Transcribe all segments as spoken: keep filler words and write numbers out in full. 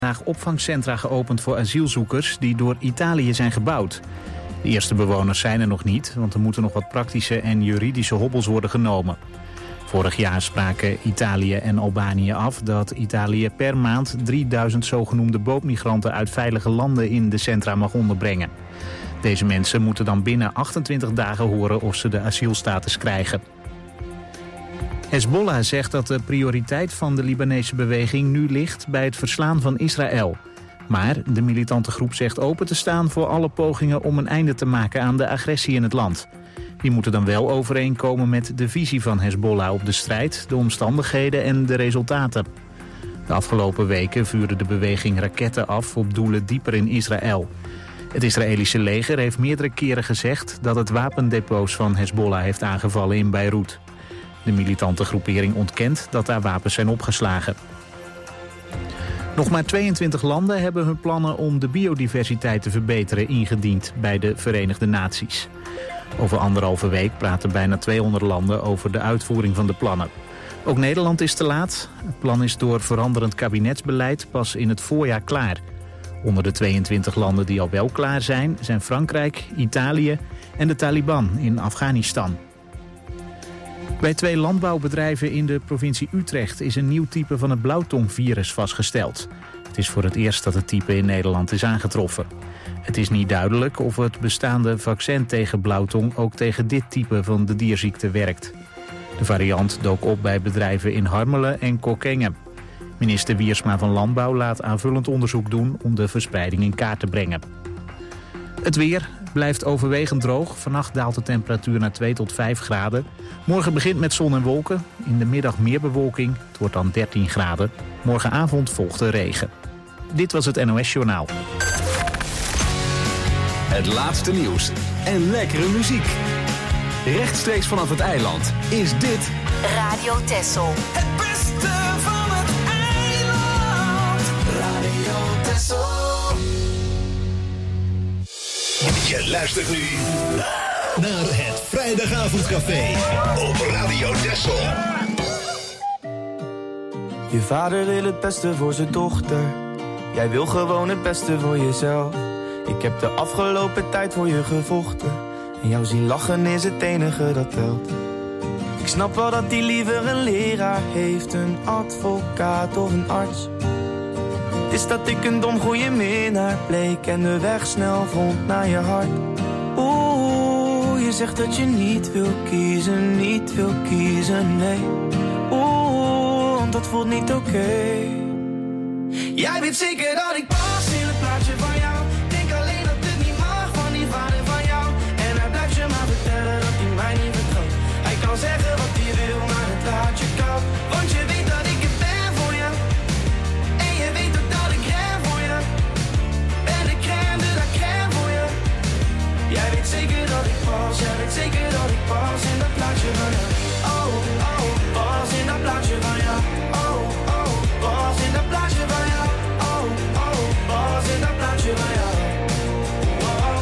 Vandaag opvangcentra geopend voor asielzoekers die door Italië zijn gebouwd. De eerste bewoners zijn er nog niet, want er moeten nog wat praktische en juridische hobbels worden genomen. Vorig jaar spraken Italië en Albanië af dat Italië per maand drieduizend zogenoemde bootmigranten uit veilige landen in de centra mag onderbrengen. Deze mensen moeten dan binnen achtentwintig dagen horen of ze de asielstatus krijgen. Hezbollah zegt dat de prioriteit van de Libanese beweging nu ligt bij het verslaan van Israël. Maar de militante groep zegt open te staan voor alle pogingen om een einde te maken aan de agressie in het land. Die moeten dan wel overeenkomen met de visie van Hezbollah op de strijd, de omstandigheden en de resultaten. De afgelopen weken vuurde de beweging raketten af op doelen dieper in Israël. Het Israëlische leger heeft meerdere keren gezegd dat het wapendepots van Hezbollah heeft aangevallen in Beirut. De militante groepering ontkent dat daar wapens zijn opgeslagen. Nog maar tweeëntwintig landen hebben hun plannen om de biodiversiteit te verbeteren ingediend bij de Verenigde Naties. Over anderhalve week praten bijna tweehonderd landen over de uitvoering van de plannen. Ook Nederland is te laat. Het plan is door veranderend kabinetsbeleid pas in het voorjaar klaar. Onder de tweeëntwintig landen die al wel klaar zijn, zijn Frankrijk, Italië en de Taliban in Afghanistan. Bij twee landbouwbedrijven in de provincie Utrecht is een nieuw type van het blauwtongvirus vastgesteld. Het is voor het eerst dat het type in Nederland is aangetroffen. Het is niet duidelijk of het bestaande vaccin tegen blauwtong ook tegen dit type van de dierziekte werkt. De variant dook op bij bedrijven in Harmelen en Kockengen. Minister Wiersma van Landbouw laat aanvullend onderzoek doen om de verspreiding in kaart te brengen. Het weer blijft overwegend droog. Vannacht daalt de temperatuur naar twee tot vijf graden. Morgen begint met zon en wolken. In de middag meer bewolking. Het wordt dan dertien graden. Morgenavond volgt de regen. Dit was het N O S Journaal. Het laatste nieuws en lekkere muziek. Rechtstreeks vanaf het eiland is dit Radio Texel. Het beste van het eiland. Radio Texel. Je luistert nu naar het Vrijdagavondcafé op Radio Texel. Je vader wil het beste voor zijn dochter. Jij wil gewoon het beste voor jezelf. Ik heb de afgelopen tijd voor je gevochten. En jou zien lachen is het enige dat telt. Ik snap wel dat hij liever een leraar heeft, een advocaat of een arts. Het is dat ik een dom goeie minnaar bleek en de weg snel vond naar je hart. Oeh, je zegt dat je niet wil kiezen, niet wil kiezen, nee. Oeh, want dat voelt niet oké. Okay. Jij weet zeker dat ik pas in het plaatje van jou. Denk alleen dat het niet mag van die vader van jou. En hij blijft je maar vertellen dat hij mij niet vertrouwt. Hij kan zeggen wat hij wil, maar het laat je koud. Want je weet dat ik het ben voor je. En je weet ook dat ik ren voor je. Ben de crème de la crème voor je. Jij weet zeker dat ik pas, jij weet zeker dat ik pas in dat plaatje van jou. Oh, oh, pas in dat plaatje van jou. Oh, oh, pas in dat plaatje van jou. Oh, oh, pas in dat plaatje van jou. Oh.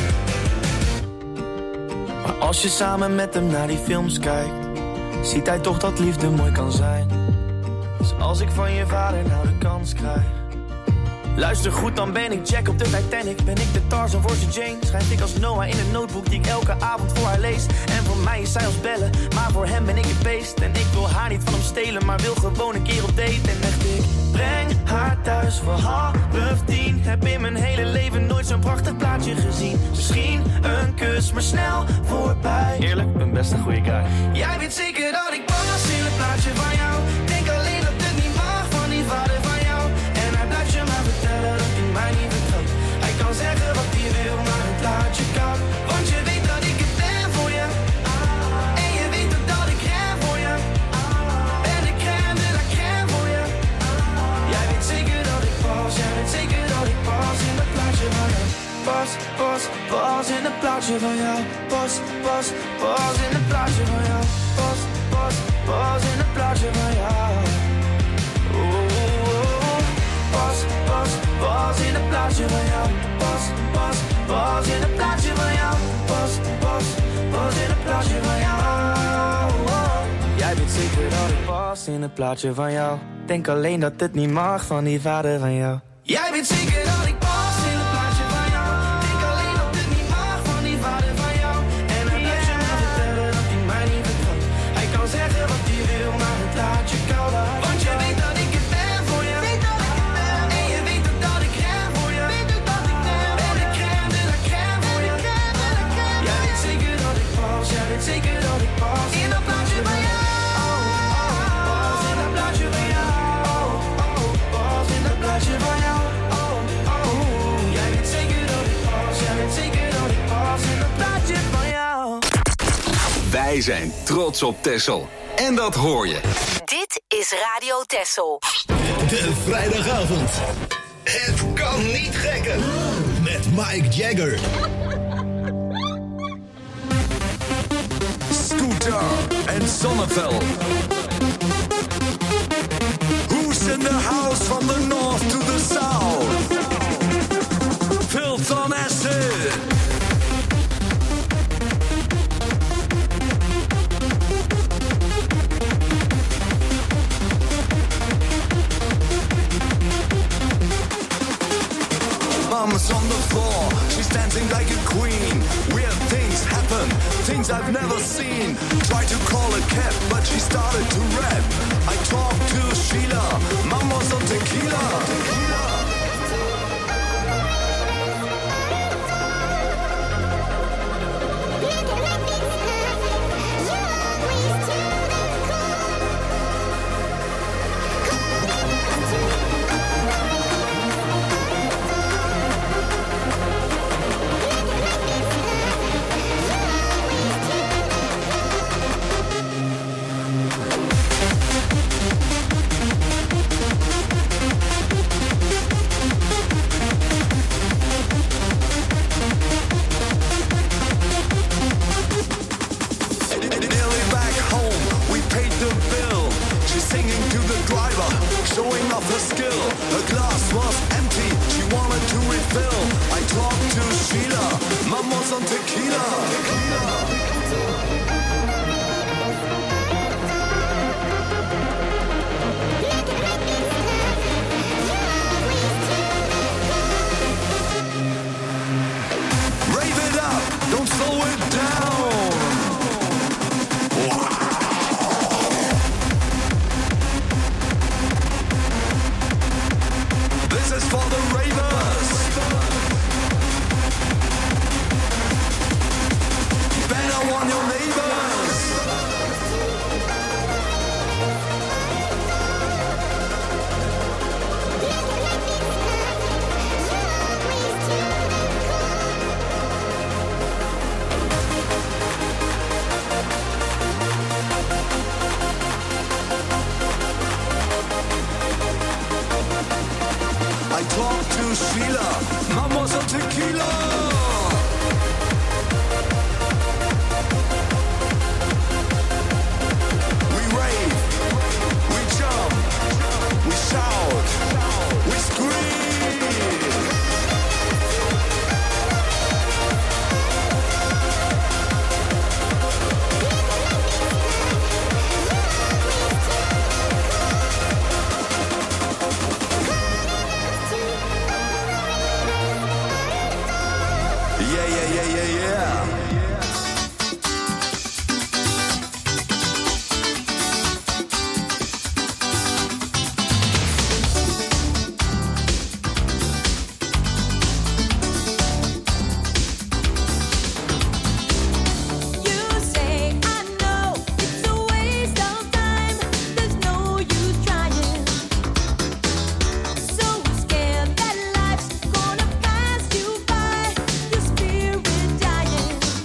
Maar als je samen met hem naar die films kijkt, ziet hij toch dat liefde mooi kan zijn. Dus als ik van je vader nou de kans krijg, luister goed, dan ben ik Jack op de Titanic. Ben ik de Tarzan voor zijn Jane. Schrijf ik als Noah in een notebook die ik elke avond voor haar lees. En voor mij is zij als bellen, maar voor hem ben ik een beest. En ik wil haar niet van hem stelen, maar wil gewoon een keer op date. En echt ik breng haar thuis voor half tien. Heb in mijn hele leven nooit zo'n prachtig plaatje gezien. Misschien een kus, maar snel voorbij. Eerlijk, een best een goeie guy. Jij weet zeker dat ik pas in het plaatje van jou. Denk alleen dat het niet mag van die vader van jou. En hij blijft je maar vertellen dat hij mij niet vertrouwt. Hij kan zeggen wat hij wil, maar het laat je koud. Want je weet dat ik het ben voor je. En je weet ook dat ik ren voor je. Ben de crème de la crème voor je. Jij weet zeker dat ik pas, jij weet zeker dat ik pas in dat plaatje van jou. Pas, pas, pas in het plaatje van jou. Pas, pas, pas in het plaatje van jou. Pas, pas, pas in het plaatje van jou. Oeh, pas, pas, pas in het plaatje van jou. Pas, pas, pas in het plaatje van jou. Pas, pas, pas in het plaatje van jou. Oh. Jij weet zeker dat ik pas in het plaatje van jou. Denk alleen dat het niet mag van die vader van jou. Jij weet zeker dat ik pas in het plaatje van jou. Denk alleen op het niet mag van die vader van jou. En hij blijft je maar vertellen dat hij mij niet vertrouwt. Hij kan zeggen wat hij wil, maar het laat je koud uit. Want je weet dat ik het ben voor je. Weet dat ik het ben. En je weet ook dat ik ren voor je. Weet ook dat ik ben. Ben de crème de la crème voor je. Jij weet zeker dat ik pas. Jij weet zeker dat ik pas. In dat plaatje van jou. Wij zijn trots op Texel. En dat hoor je. Dit is Radio Texel. De vrijdagavond. Het kan niet gekker. Met Mike Jagger. Scooter en Zonneveld. Who's in the house from the north to the south? Filth on acid. Mama's on the floor, she's dancing like a queen. Weird things happen, things I've never seen. Tried to call a cab, but she started to rap. I talked to Sheila, Mama's on tequila. tequila. Showing off her skill, her glass was empty, she wanted to refill. I talked to Sheila, Mama's on tequila. Rave it up, don't slow it down. Wow. This is for the ravers. Better warn your neighbors. I talked to Sheila, Mama's on tequila. We rave, we jump, we shout, we scream. Yeah, yeah, yeah, yeah, yeah. Spirit dying.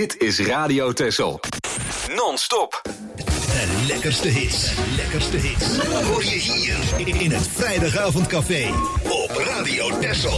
Dit is Radio Texel. Non-stop. De lekkerste hits, lekkerste hits. Hoor je hier in het Vrijdagavondcafé op Radio Texel.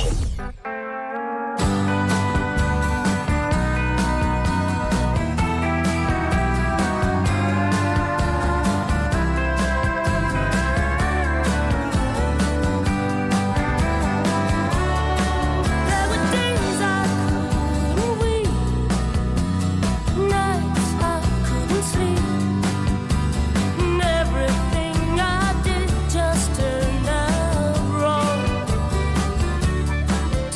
Everything I did just turned out wrong.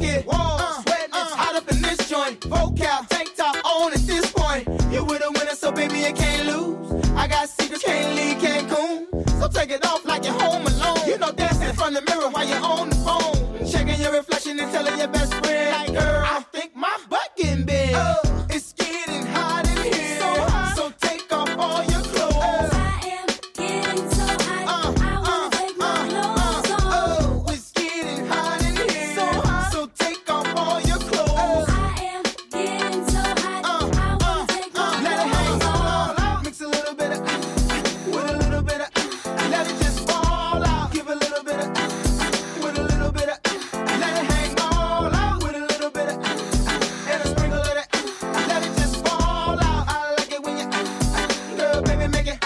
bucket. Whoa, uh, sweating, it's uh, hot up in this joint. Vocal, tank top on at this point. You with a winner, so baby, you can't lose. I got secrets, can't leave Cancun. So take it off like you're home alone. You know, dancing in front of the mirror while you're on the phone. Checking your reflection and telling your best friend, like, girl, I think my butt getting big. Uh, it's getting hot in here. So hot. So take off all your clothes. Uh, I am getting so hot. Uh, I wanna uh, take my uh, clothes uh, off. Oh, it's getting hot in here. So hot. So take off all your clothes. Uh, I am getting so hot. Uh, I wanna uh, take my uh, clothes let it hang off. all out. Mix a little bit of uh, with a little bit of uh, let it just fall out. Give a little bit of uh, with a little bit of uh, let it hang all out. With a little bit of uh, and a sprinkle of that uh, let it just fall out. I like it when you uh, girl, baby, make it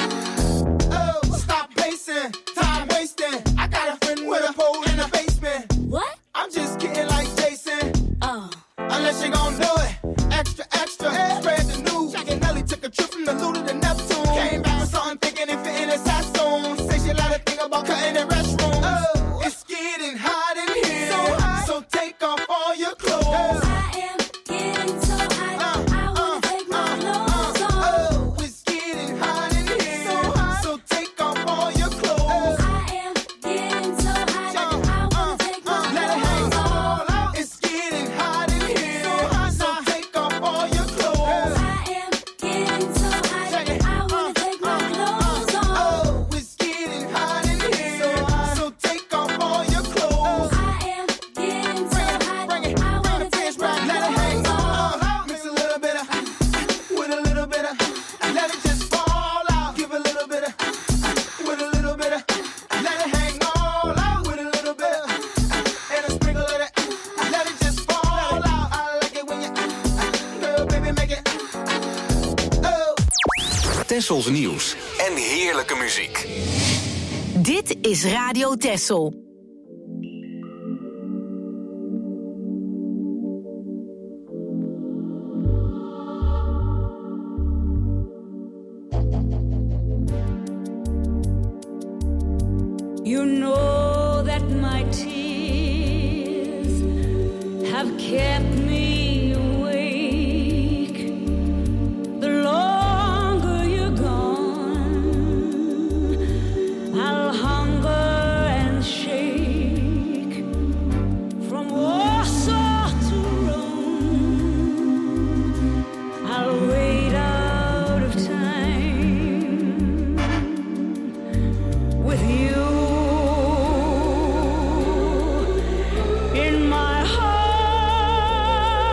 oh, stop pacing, time wasting. I got a friend with a pole in the basement. What? I'm just kidding like Jason. Oh. Unless you gon' do it. Extra, extra, spread the news. Jack and Nelly took a trip from the Luda to Neptune. Came back with something thinking it fit in his costume. Say she let her think about cutting the restroom. Oh, it's getting hot in here. So hot. So take off all your clothes. I am getting so hot. Uh, I wanna uh, take my uh, clothes uh, off. Oh, it's getting hot in here. So hot. So take off all your clothes. I am getting so hot. I wanna take my Let it hang clothes off. all out. It's getting hot in here. So hot. So take off all your clothes. I am getting so hot. I wanna take my clothes off. Oh, it's getting hot in here. So hot. So take off all your clothes. I am getting so hot. Bring it, I bring wanna the take fish my back. Let it hang clothes off. all out. Mix a little bit of with a little bit of let it just fall out. Give a little bit of with a little bit of let it hang all out. With a little bit of and a sprinkle of that. Let it just fall out. I like it when you girl, baby, make it oh. Tessels nieuws en heerlijke muziek. Dit is Radio Tessel. You know that my tears have kept me awake. The longer you're gone, I'll hunger and shake. From Warsaw to Rome, I'll wait out of time with you. In my heart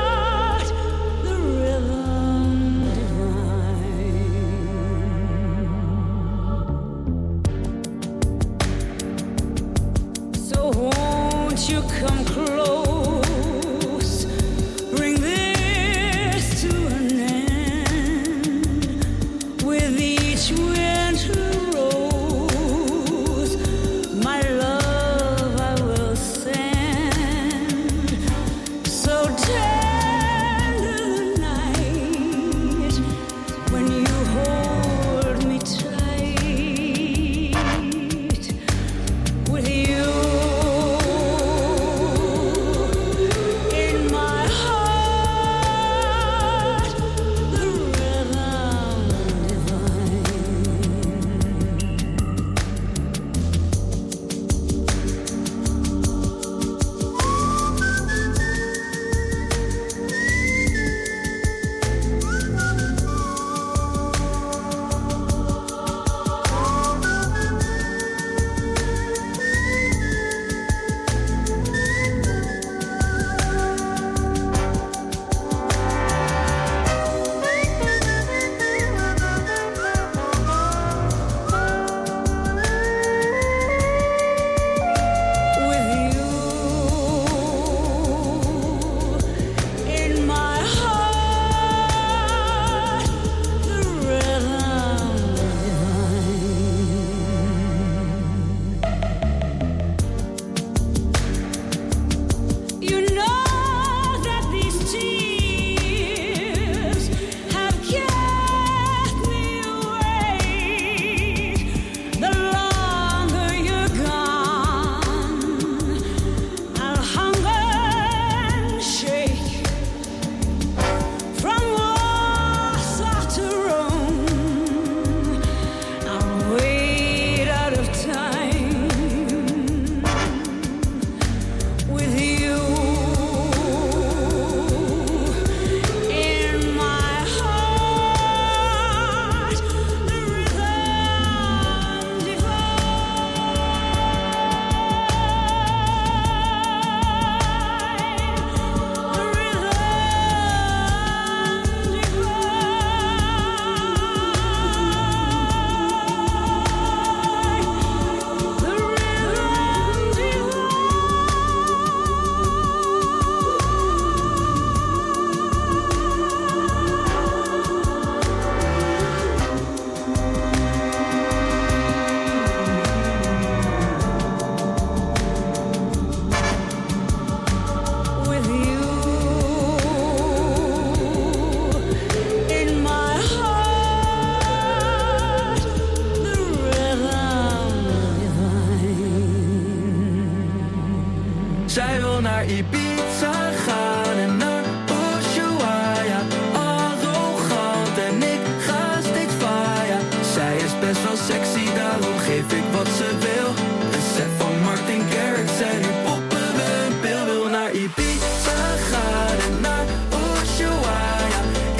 naar Ibiza gaan en naar Ushuaia. Arrogant en ik ga steeds via. Zij is best wel sexy, daarom geef ik wat ze wil. Een set van Martin Garrix en nu poppen we een pil. Wil naar Ibiza gaan en naar Ushuaia.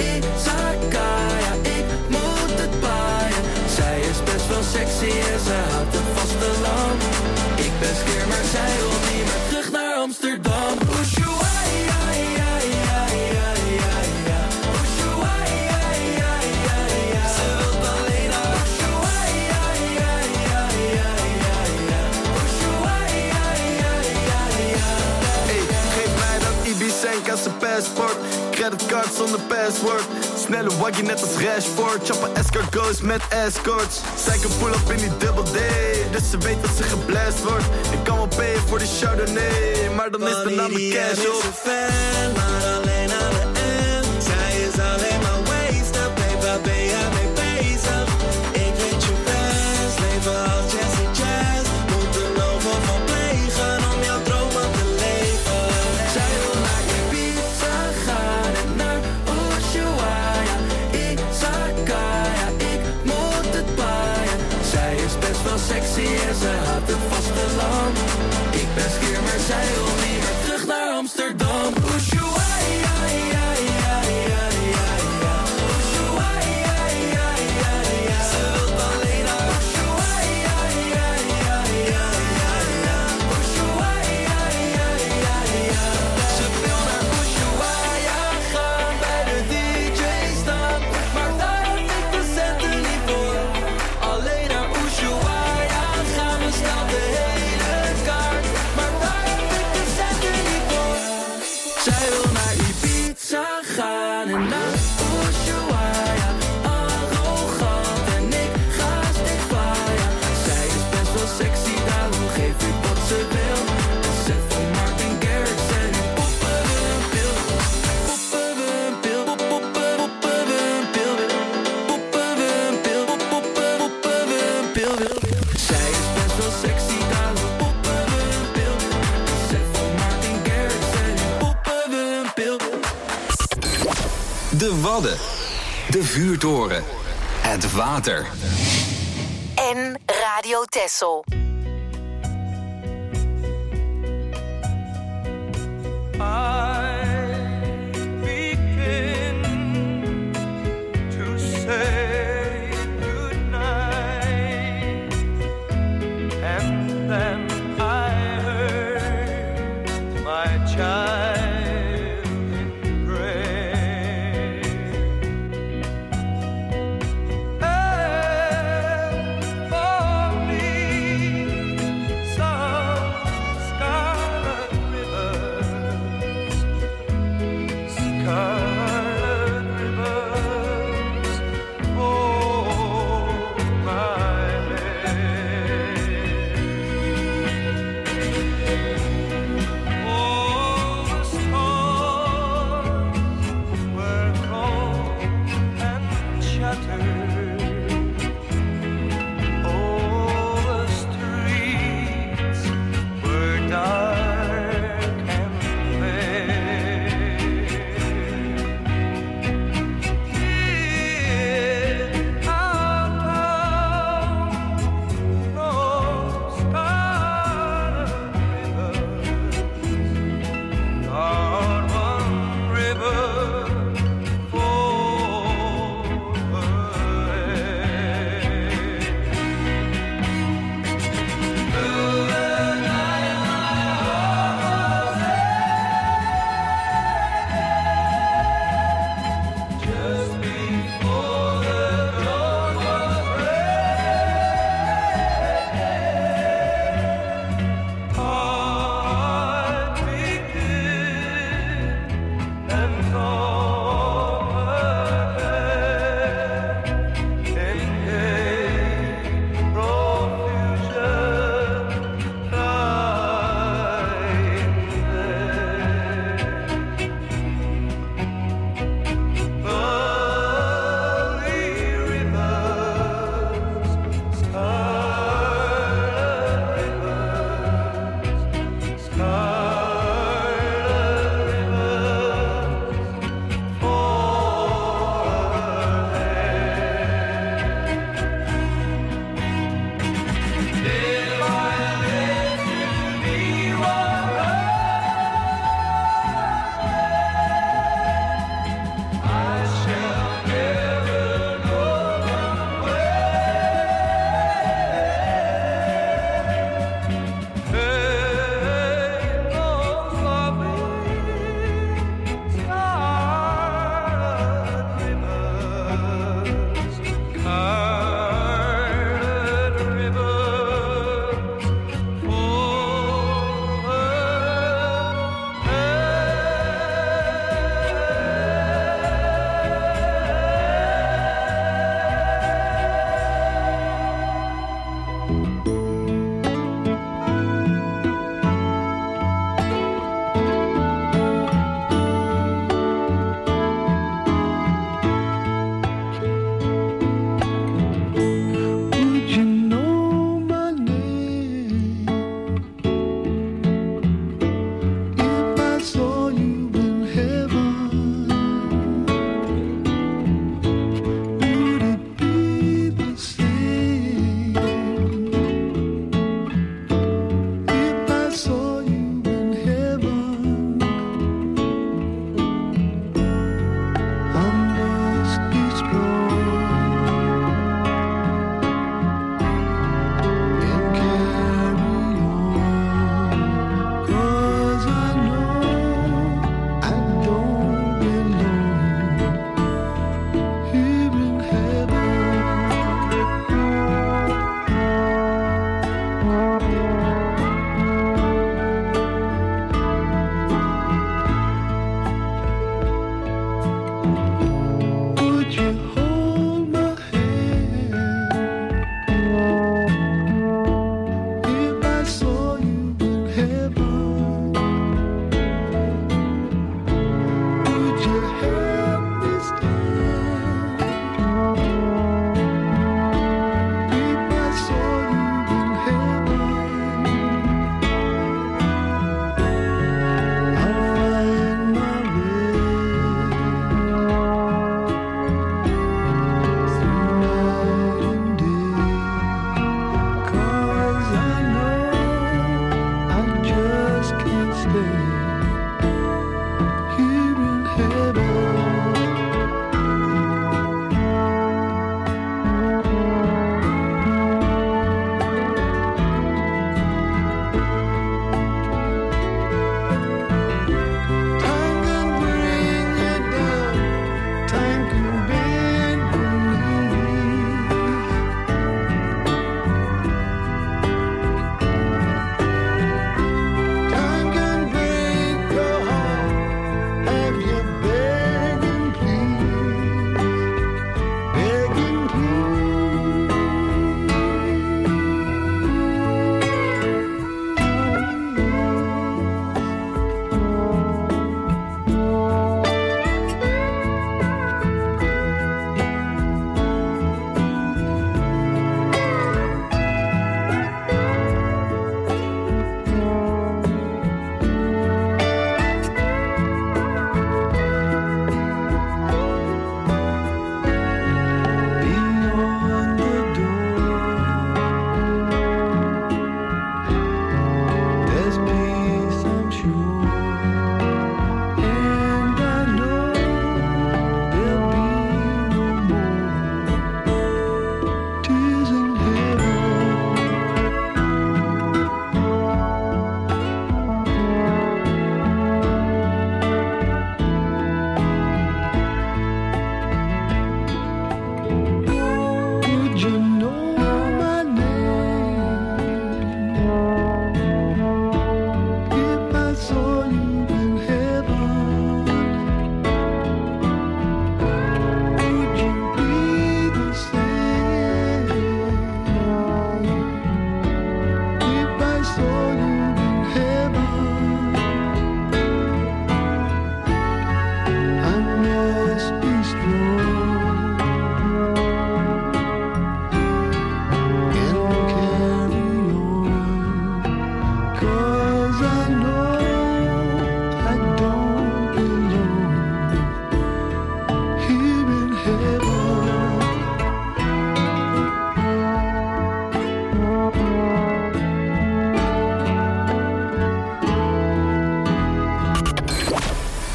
Izakaya, ik moet het paaien. Zij is best wel sexy en ze houdt het vasteland. Ik ben skeer, maar zij wil niet meer terug naar Amsterdam. Ushuaia, ja, ja, ja, ja, ja. Ushuaia, ja, ja, ja. Ze wilt alleen naar Ushuaia, ja, ja, ja, ja, ja. Ushuaia, ja, ja, ja. Hey, geef mij dat Ibicenk als een paspoort. Creditcard zonder password. Snelle waggie net als Rashford. Choppen escargots met escorts. Zij kan pull up in die double D, dus ze weet dat ze geblast wordt. Ik kan wel payen voor die Chardonnay, maar dan is de naam mijn cash op. Is een fan, maar alleen aan de end. Zij is alleen maar wasted, babe, waar ben jij mee bezig? Ik weet je best, leven als Jessie Jazz. Moet er nog wat van plegen om jouw dromen te leven. Zij wil naar Ibiza gaan en naar Ushuaia. Izakaya, ik moet het paaien. Zij is best wel sexy en ze houdt het vasteland. Ik ben skeer, maar zij wil niet meer terug naar Amsterdam. Ushuaia, ja, ja, ja, ja, ja. Ushuaia, ja, ja, ja. Ze wilt alleen naar Ushuaia, ja, ja, ja, ja, ja. Ushuaia, ja, ja, ja. Ze wil naar Ushuaia gaan, bij de D J staan. Maar daar heb ik de centen niet voor. Alleen naar Ushuaia gaan we snel de hele kaart. Maar daar heb ik de centen niet voor. Zij wil naar Ibiza gaan en naar Ushuaia. Arrogant en ik ga steeds via. Zij is best wel sexy, daarom geef ik wat ze wil. Een set van Martin Garrix en nu poppen we een pil. Poppen we een pil. Pop, poppen, poppen we een pil. Poppen we een pil. Pop, poppen, poppen we een pil. Zij is best wel sexy, daarom poppen we een pil. Een set van Martin Garrix en nu poppen we een pil. De Wadden. De vuurtoren. Het water. En Radio Texel. To say goodnight, and then I heard my child in gray. And for me, some scarlet rivers, scarlet rivers, oh my head. Oh,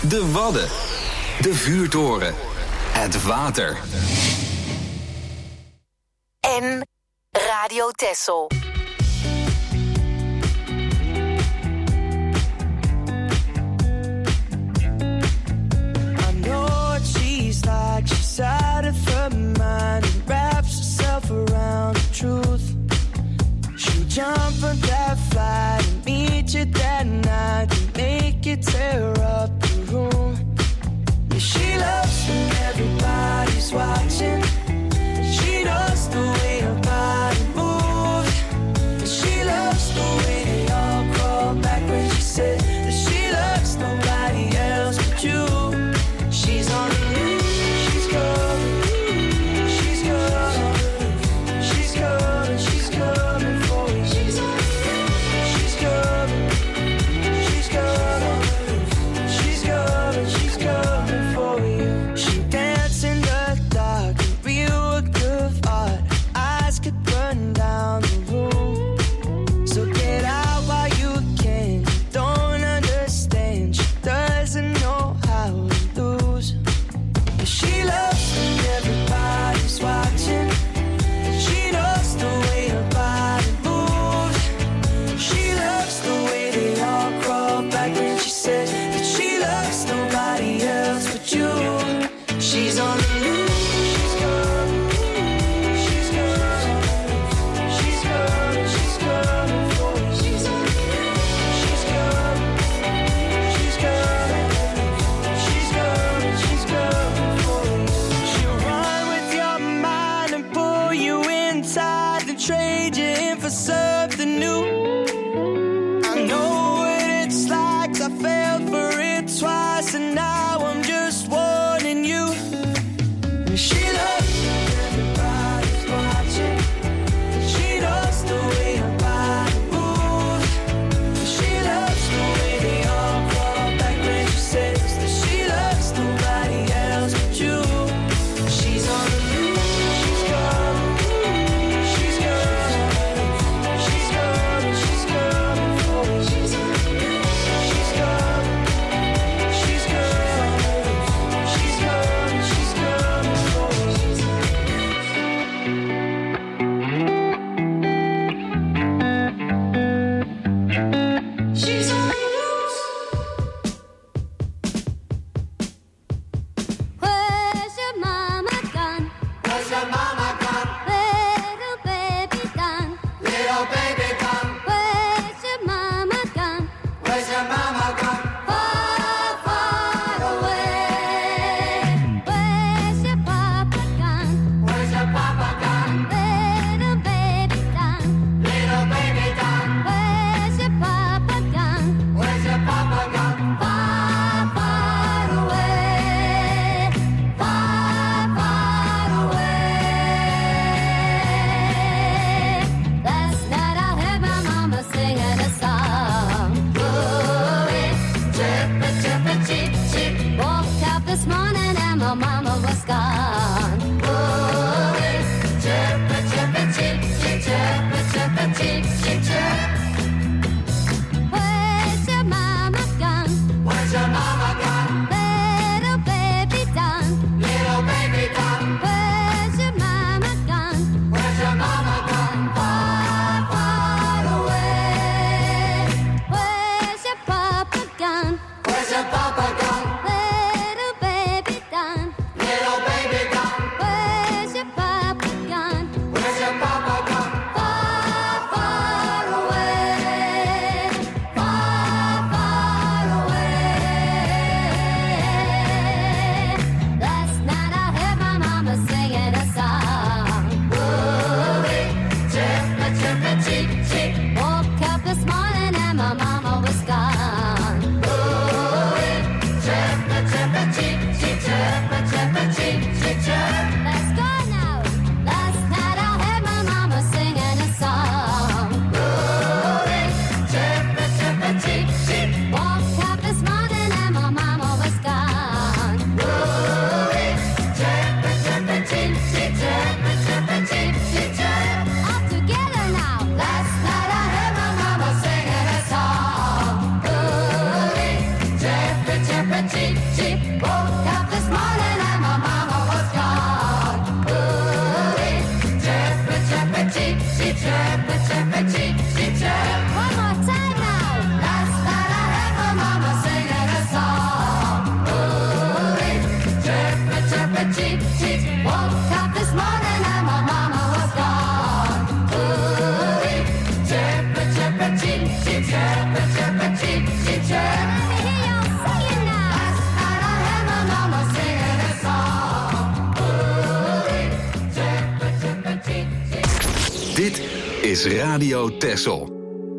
De Wadden. De vuurtoren. Het water. En Radio Texel. I know what she's like. She's out of her mind and wraps herself around the truth. She'll jump on that flight and meet you that night and make you tear up the room. Yeah, she loves when everybody's watching. She knows the way her body moves. And she loves the way they all crawl back when she said that she loves nobody else but you. She's on the loose, she's coming, she's coming, she's coming, she's coming for you. She's on the loose, she's coming, she's coming, she's coming, she's coming for you. She dance in the dark, a real work of art. Eyes could burn down the room. So get out while you can. You don't understand. She doesn't know how to lose. And she loves when everybody's watching. And she knows the way her body moves. She loves the way they all crawl back when she said that she loves nobody else but you. She's on the loose. She's coming. She's coming. She's coming. She's coming for you. She's on the loose. She's coming. She's coming. She's coming. She's coming for you. She'll run with your mind and pull you inside and trade you in for something new. I know what it's like. I fell for it twice and now I'm just warning you. She loves when everybody's watching. She knows the way her body moves. She loves the way they all crawl back when she says that she loves nobody else but you. She's on the loose, she's coming, she's coming, she's coming, she's coming for you. She's on the loose, she's coming, she's coming, cheep, cheep. Woke up this morning and my mama was gone. Ooh-wee, chirpa, chirpa, cheep, cheep, chirpa, chirpa, cheep, cheep, chirp. Let me hear y'all singing now. Last night I heard my mama singing a song. Ooh-wee, chirpa, chirpa, cheep, cheep. Dit is Radio Texel.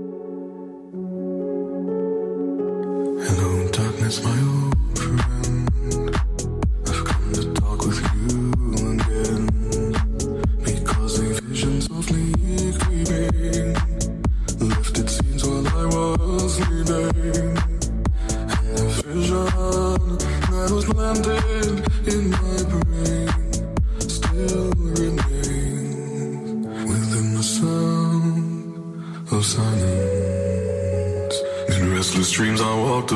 Hello, darkness, my old friend. I've come to talk with you again. Because a vision softly creeping left its scenes while I was sleeping. And the vision that was planted in my brain still remains within the sound of silence. In restless dreams I walked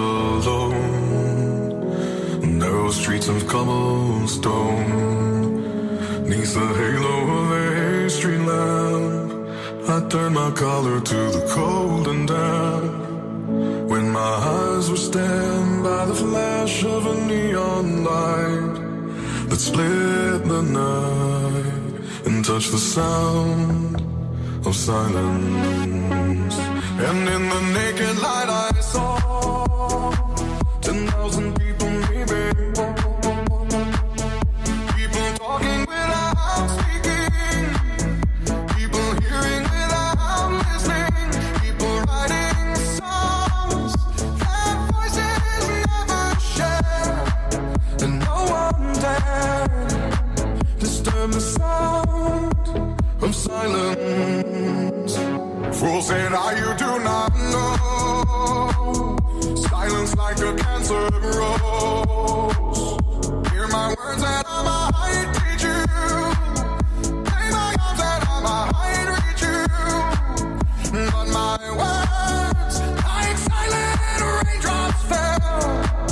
alone, narrow streets of cobblestone. Neath the halo of a street lamp, I turned my collar to the cold and damp. When my eyes were stabbed by the flash of a neon light that split the night and touched the sound of silence. And in the naked light I saw ten thousand people maybe. People talking without speaking. People hearing without listening. People writing songs that voices never share. And no one dared disturb the sound of silence. Fools say now you do not know. Silence like a cancer grows. Hear my words and I might teach you. Play my arms and I might reach you. But my words like silent raindrops fell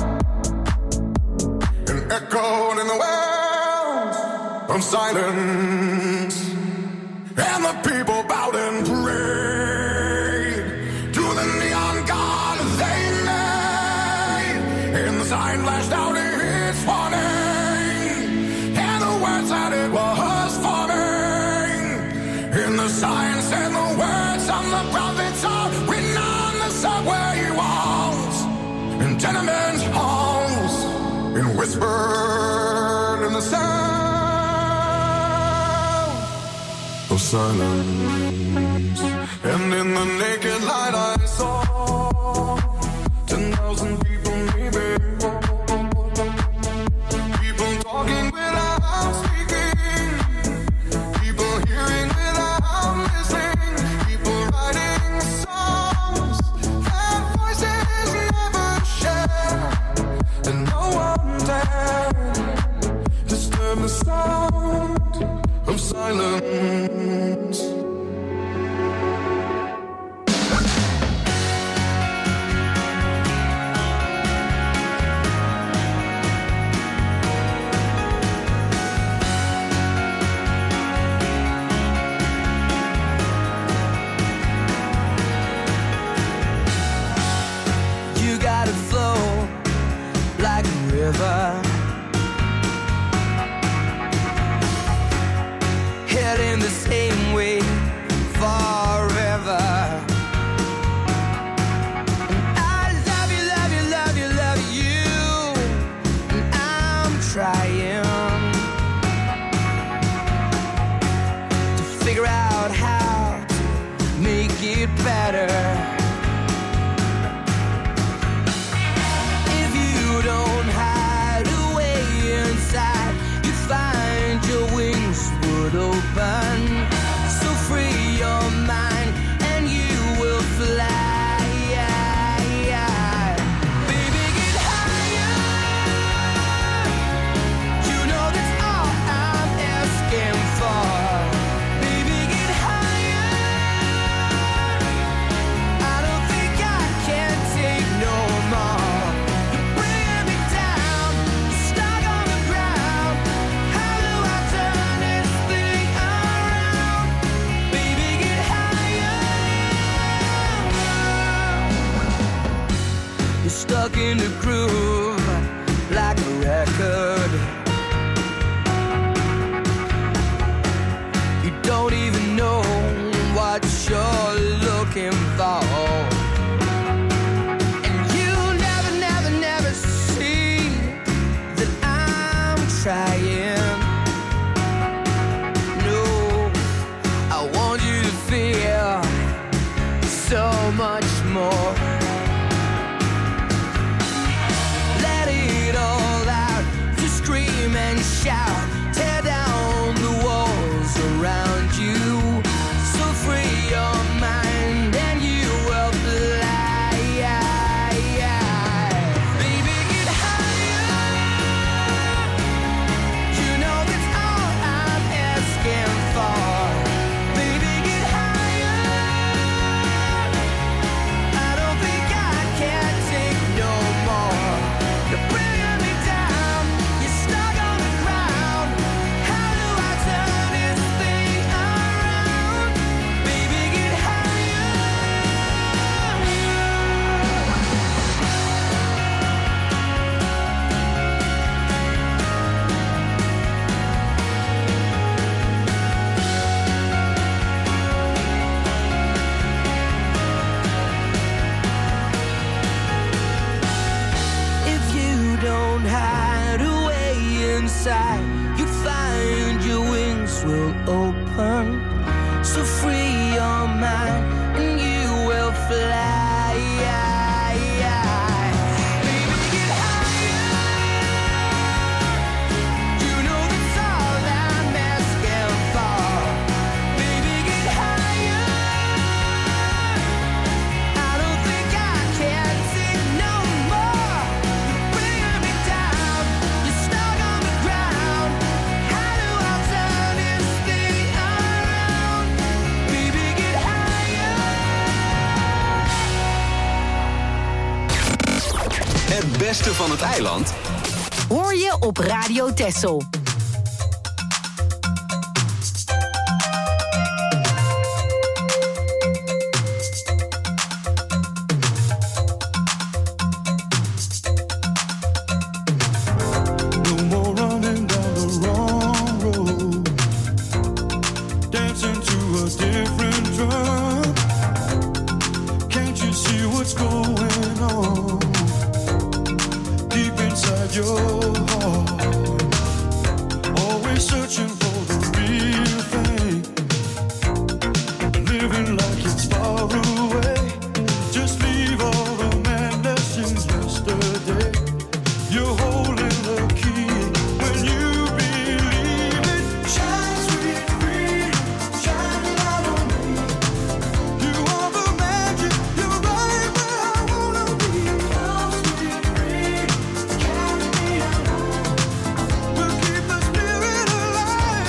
and echoed in the wells of silence. And the people bowed and prayed to the neon god they made. And the sign flashed out its warning, and the words that it was forming. And the sign said the words of the prophets are written on the subway walls, in tenement halls, and whispered in the sound of silence. And in the naked light I saw ten thousand people maybe. People talking without speaking. People hearing without listening. People writing songs that voices never share. And no one dared disturb the sound of silence. You gotta flow like a river, head in the don't hide away inside. You find your wings will open. So free your mind and you will fly. Het beste van het eiland hoor je op Radio Texel. We'll keep the spirit alive.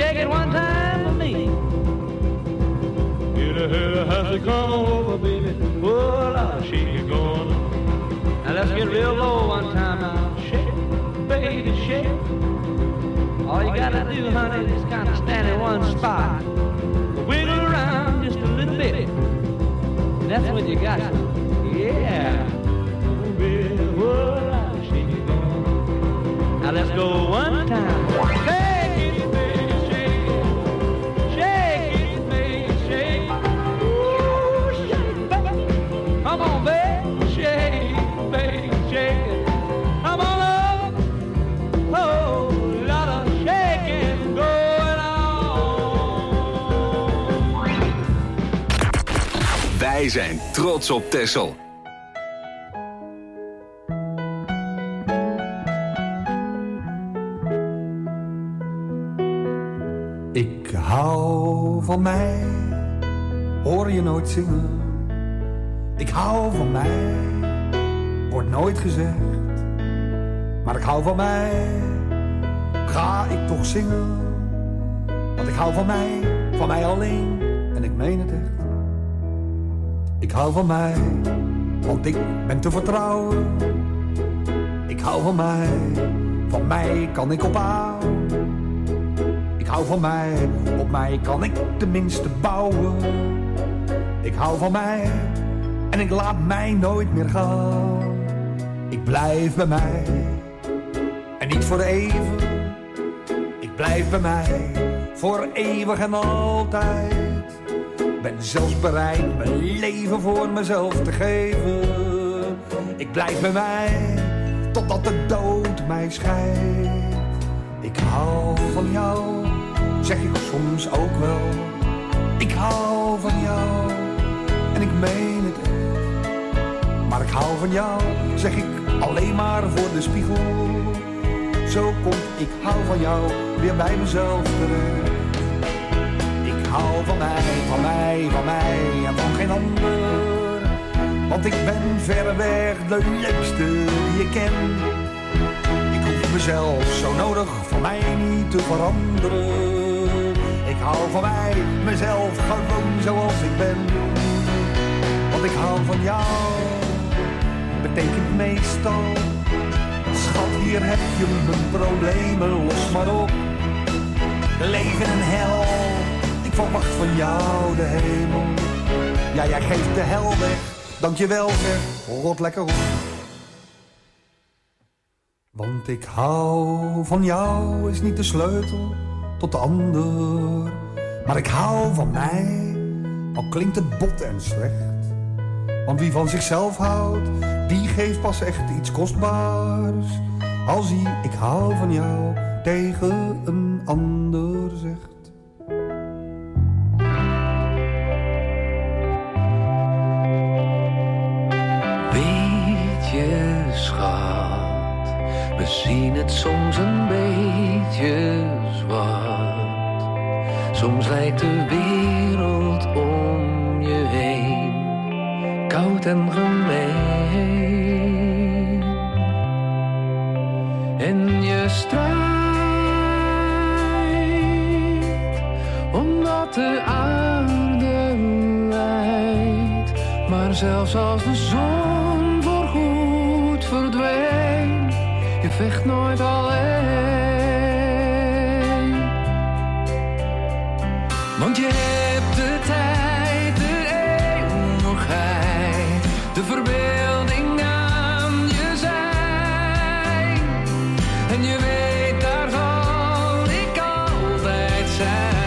shake it one time for me. You know, has to come over, baby. Oh, Lord, shake it going. Now let's get real low one time now. Shake, baby, shake. All you gotta do, honey, is kind of stand in one spot. Wiggle around just a little bit. That's when you got it. Yeah. Oh, baby, oh, Lord, shake it going. Now let's go one time. Shake it, baby, shake it. Shake it, baby, shake it. Ooh, shake it, baby. Come on, baby, shake it, baby, shake it. Come on up. Oh, lot of shaking going on. Wij zijn trots op Texel. Ik hou van mij, hoor je nooit zingen. Ik hou van mij, wordt nooit gezegd. Maar ik hou van mij, ga ik toch zingen. Want ik hou van mij, van mij alleen. En ik meen het echt. Ik hou van mij, want ik ben te vertrouwen. Ik hou van mij, van mij kan ik ophouden. Ik hou van mij, op mij kan ik tenminste bouwen. Ik hou van mij, en ik laat mij nooit meer gaan. Ik blijf bij mij, en niet voor even. Ik blijf bij mij, voor eeuwig en altijd. Ben zelfs bereid mijn leven voor mezelf te geven. Ik blijf bij mij, totdat de dood mij scheidt. Ik hou van jou, zeg ik soms ook wel. Ik hou van jou, en ik meen het echt. Maar ik hou van jou, zeg ik alleen maar voor de spiegel. Zo komt ik hou van jou weer bij mezelf terecht. Ik hou van mij, van mij, van mij en van geen ander. Want ik ben verreweg de leukste die je kent. Ik hoef mezelf zo nodig van mij niet te veranderen. Ik hou van mij, mezelf gewoon zoals ik ben. Want ik hou van jou, betekent meestal. Schat, hier heb je mijn problemen, los maar op. Leven en hel, ik verwacht van jou de hemel. Ja, jij geeft de hel weg, dankjewel zeg, rot lekker op. Want ik hou van jou is niet de sleutel tot de ander. Maar ik hou van mij, al klinkt het bot en slecht. Want wie van zichzelf houdt, die geeft pas echt iets kostbaars. Als hij ik hou van jou tegen een ander zegt. Weet je, schat, we zien het soms een beetje zwart. Soms lijkt de wereld om je heen koud en gemeen. En je strijdt omdat de aarde lijdt. Maar zelfs als de zon voorgoed verdween, je vecht nooit alleen. Want je hebt de tijd, de eeuwigheid, de verbeelding.